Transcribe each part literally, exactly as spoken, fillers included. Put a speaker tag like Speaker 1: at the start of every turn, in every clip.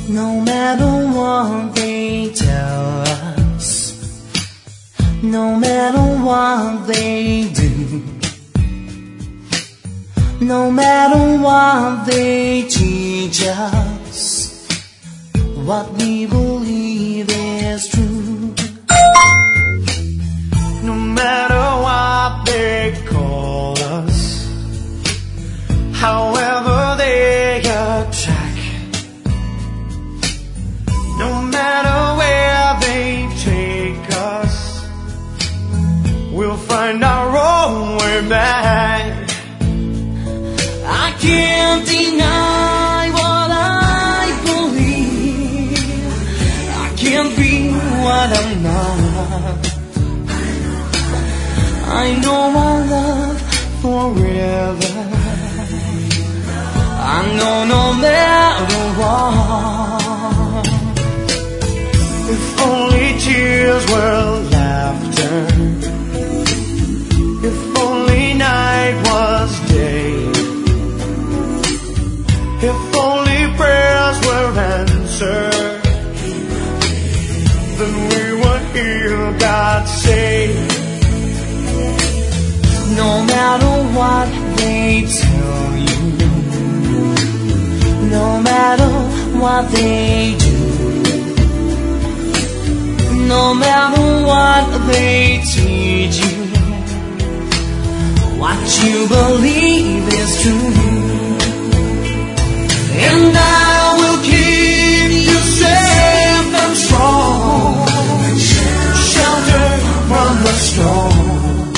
Speaker 1: No matter what they tell us, no matter what they do, no matter what they teach us, what we believe is true. No matter what they call us, however they attract, no matter where they take us, we'll find our own way back. I can't deny what I believe. I can't be what I'm not. I know our love forever. I know no matter what. If only tears were laughter, if only night was day, if only prayers were answered, then we would hear God say. No matter what they tell you, no matter what they do, no matter what they teach you, what you believe is true. And I will keep you safe and strong, sheltered from the storm.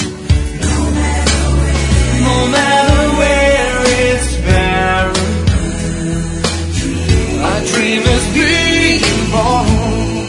Speaker 1: No matter where it's barren, a dream is being born.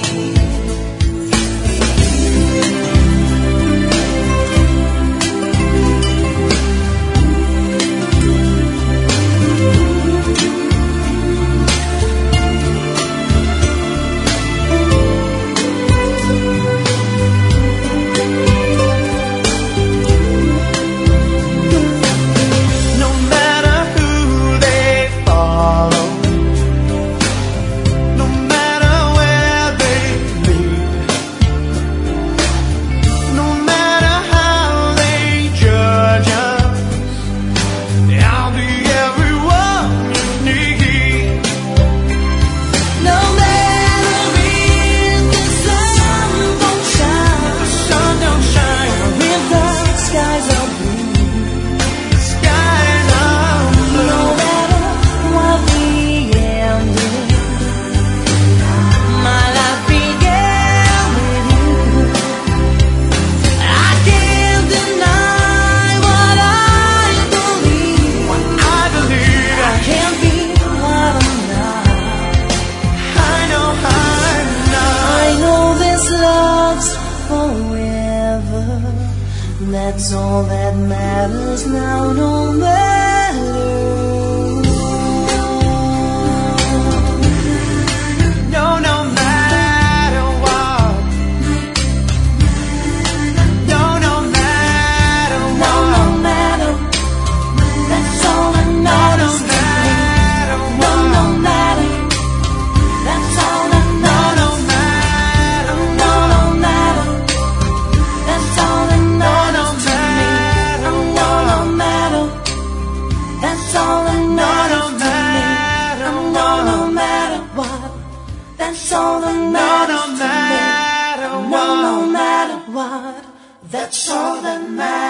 Speaker 1: That's all that matters now, no matter what. No, no matter what. No, no matter what. No, no matter. That's all that matters. No, no matter. That's all that matters. No, no matter. No, no matter. That's all that matters. That's all that matters to me. No, no matter what. That's all that matters to me. No, no matter what. That's all that matters.